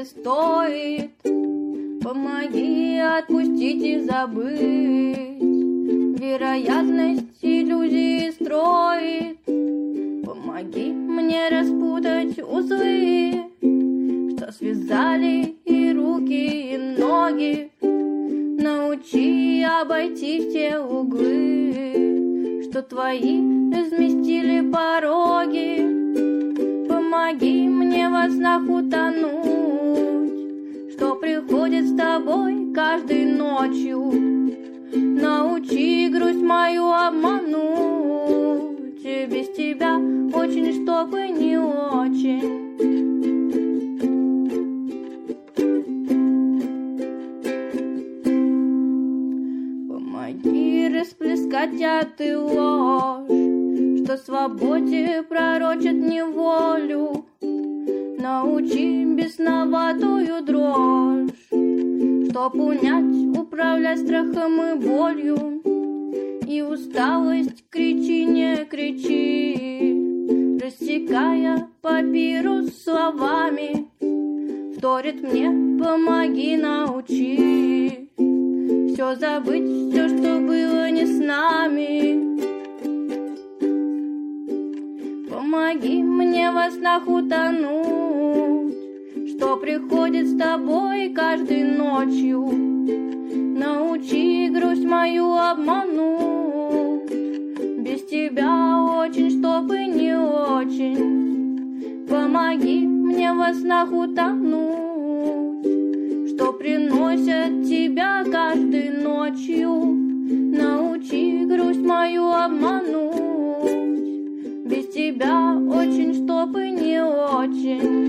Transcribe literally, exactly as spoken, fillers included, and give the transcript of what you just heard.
стоит. Помоги отпустить и забыть. Вероятность иллюзии строит. Помоги мне распутать узлы, что связали и руки, и ноги. Научи обойти все углы, что твои разместили пороги. Помоги мне во снах утонуть, что приходит с тобой каждой ночью. Научи грусть мою обмануть, без тебя очень, чтобы не очень. Помоги расплескать яд и ложь, что свободе пророчат неволю. Научи бесноватую дрожь, чтоб унять, управлять страхом и болью. И усталость кричи, не кричи, рассекая папирус словами. Вторит мне, помоги, научи все забыть, все, что было не с нами. Помоги мне во снах утонуть, что приходит с тобой каждой ночью. Научи грусть мою обмануть, без тебя очень, чтобы не очень. Помоги мне во снах утонуть, что приносят тебя каждой ночью. Научи грусть мою обмануть, без тебя очень, чтобы не очень.